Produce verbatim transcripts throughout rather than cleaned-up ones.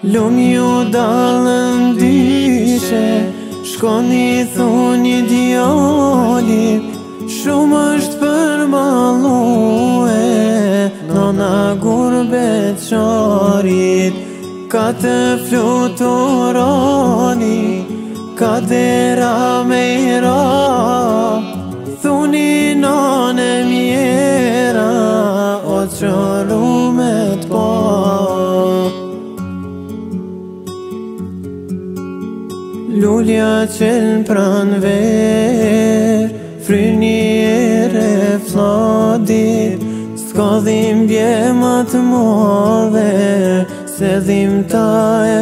Lum ju dalën dyshe, shkoni thoni djalit, shumë është përmallue, nona gurbet qarit. Ka të fluturoni, ka dera me i ra, thuni nane mjera, o qëru me t'pa. Lulja qelën pran ver, fryni ere fladit, s'ka dhim bjemat modhe, se dhim ta e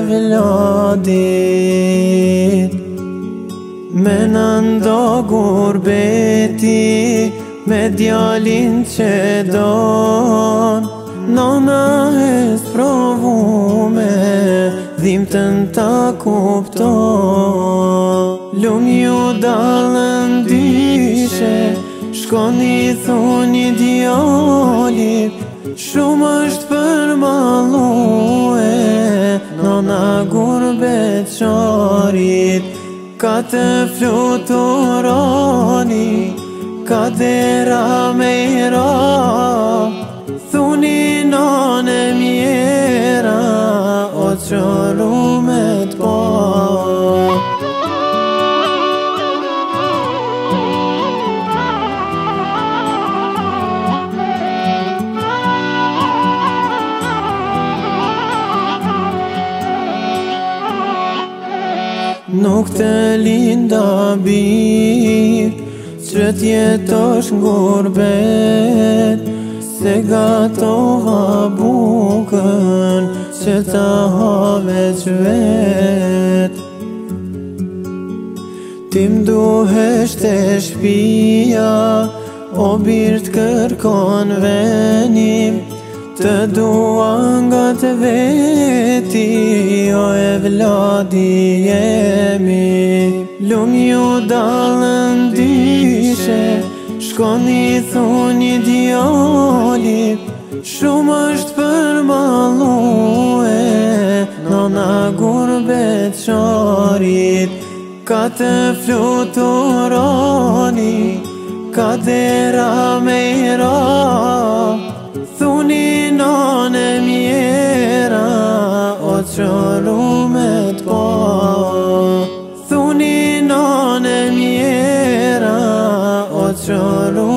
vladit. Me nëndo gurbeti, me djalin që don, nona e s'provume, dhim të ta kupton. Lum ju dalën dyshe, shkoni thoni djalit, shumë është përmallue, nona gurbet qarit. Ka të fluturoni, ka dera me i ra, thuni nane mjera, o qëru me t'pa. Nuk të linda bir, që t'jetosh n'gurbet, se gatova bukën, që ta haveq vet. Ti m'duhesh te shpia, o bir t'kërkon venim, të dua nga të veti, o e vladi jemi. Lum ju dalën dyshe, shkoni thoni djalit, shumë është përmallue, nona gurbet qarit. Ka të fluturoni, ka dera me i ra, thuni nane mjera, o qëru me t'pa. Thuni nane mjera, o qëru